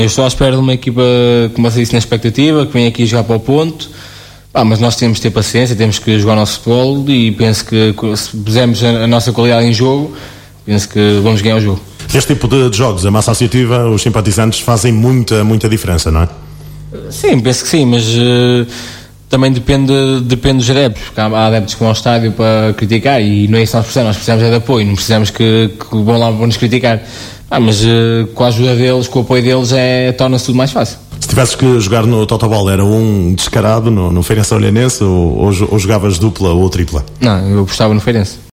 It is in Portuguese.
estou à espera de uma equipa, como eu disse, na expectativa, que vem aqui jogar para o ponto. Mas nós temos de ter paciência, temos que jogar o nosso futebol e penso que se pusermos a nossa qualidade em jogo, penso que vamos ganhar o jogo. Este tipo de jogos, a massa associativa, os simpatizantes fazem muita diferença, não é? Sim, penso que sim, mas também depende dos adeptos, porque há adeptos que vão ao estádio para criticar e não é isso que nós precisamos é de apoio, não precisamos que vão lá para nos criticar. Mas com a ajuda deles, com o apoio deles, torna-se tudo mais fácil. Se tivesses que jogar no Totoball, era um descarado no Feirense Olhanense ou jogavas dupla ou tripla? Não, eu apostava no Feirense.